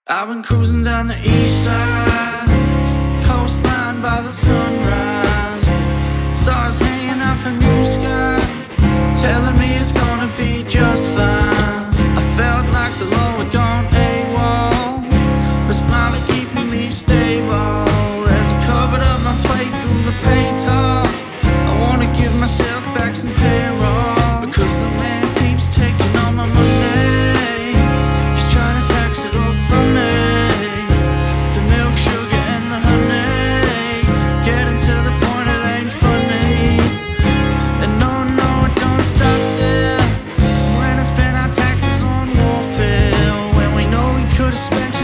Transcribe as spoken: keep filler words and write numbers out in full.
I've been cruising down the east side, coastline by the sunrise, stars hanging out from new sky, telling me it's gonna be just fine. I felt like the Lord had gone AWOL, the smile had keeping me stable. As I covered up my plate through the pay talk, I wanna give myself back some payroll, because the man keeps taking all my money. He's trying to tax it all from me, the milk, sugar and the honey, getting to the point it ain't funny. And no, no, it don't stop there, 'cause when I spend our taxes on warfare, when we know we could've spent